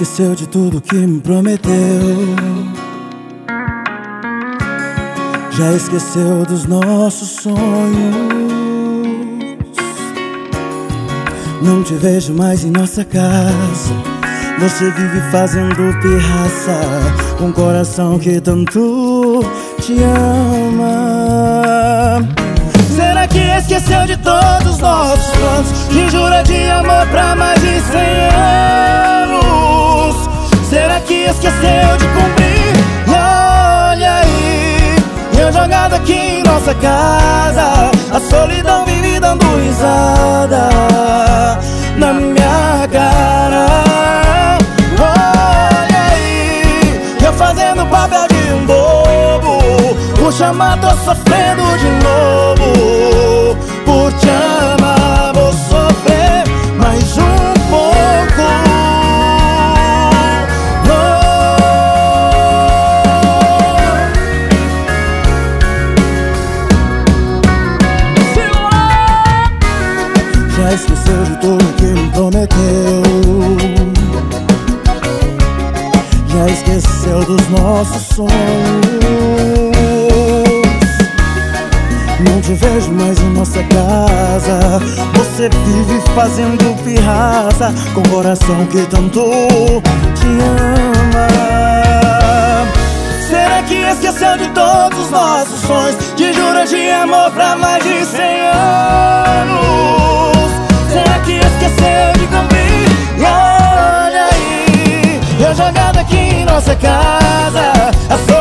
esqueceu de tudo que me prometeu. Já esqueceu dos nossos sonhos. Não te vejo mais em nossa casa. Você vive fazendo pirraça com um coração que tanto te ama. Será que esqueceu de todos os nossos planos, de jura de amor pra mais de 100 anos? Será que esqueceu de cumprir? E olha aí, eu jogado aqui em nossa casa, a solidão vive dando risada na minha cara. Olha aí, eu fazendo papel de um bobo, por chamar tô sofrendo de novo. Por te amar vou sofrer mais um pouco. Já esqueceu de tudo que me prometeu. Já esqueceu dos nossos sonhos. Não te vejo mais em nossa casa. Você vive fazendo pirraça com o coração que tanto te ama. Será que esqueceu de todos os nossos sonhos, de jura de amor pra mais de 100 anos? Será que esqueceu de cumprir? E olha aí, eu jogado aqui em nossa casa, a